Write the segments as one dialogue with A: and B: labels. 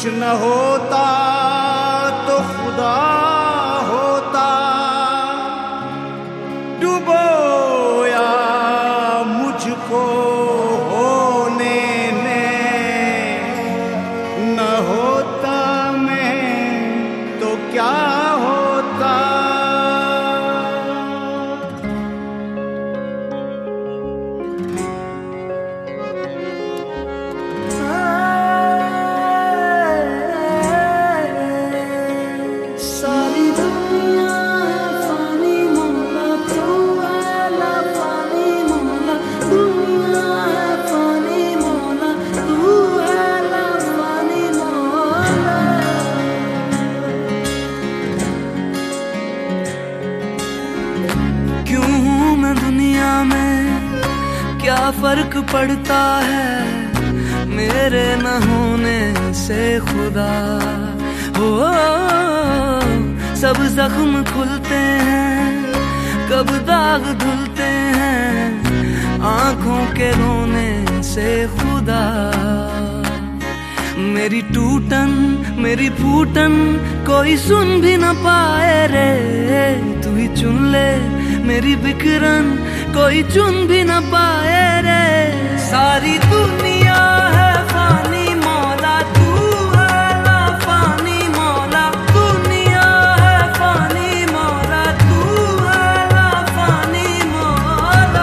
A: न होता तो खुदा होता, डुबोया मुझको होने ने, न होता मैं तो क्या होता।
B: दुनिया में क्या फर्क पड़ता है मेरे न होने से खुदा हो। सब जख्म खुलते हैं, कब दाग धुलते हैं आंखों के रोने से खुदा। मेरी टूटन मेरी फूटन कोई सुन भी न पाए रे, तू ही चुन ले मेरी बिखरन कोई चुन भी न पाए रे। सारी दुनिया है फानी मौला, तू है लाफानी मौला। दुनिया है फानी मौला, तू है लाफानी मौला।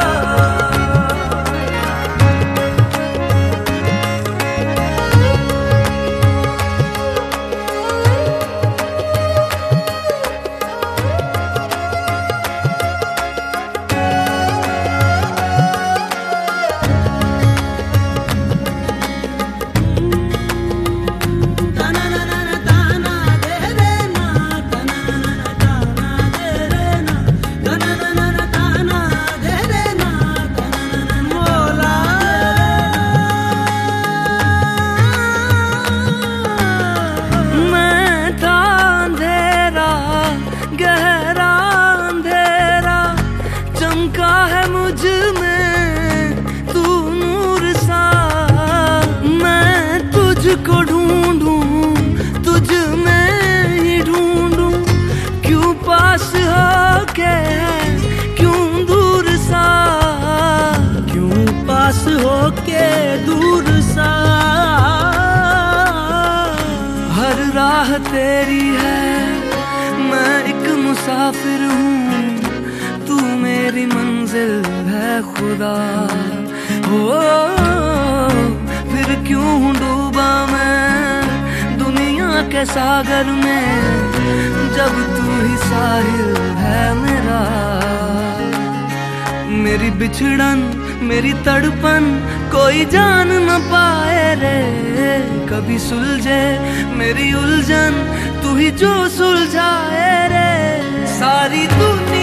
B: को ढूंढूं तुझ में ही ढूंढूं, क्यों पास होके क्यों दूर सा, क्यों पास होके दूर सा। हर राह तेरी है, मैं एक मुसाफिर हूँ, तू मेरी मंजिल है खुदा हो। फिर क्यों डूबा मैं दुनिया के सागर में, जब तू ही साहिल है मेरा। मेरी बिछड़न मेरी तड़पन कोई जान न पाए रे, कभी सुलझे मेरी उलझन तू ही जो सुलझाए रे। सारी दुनिया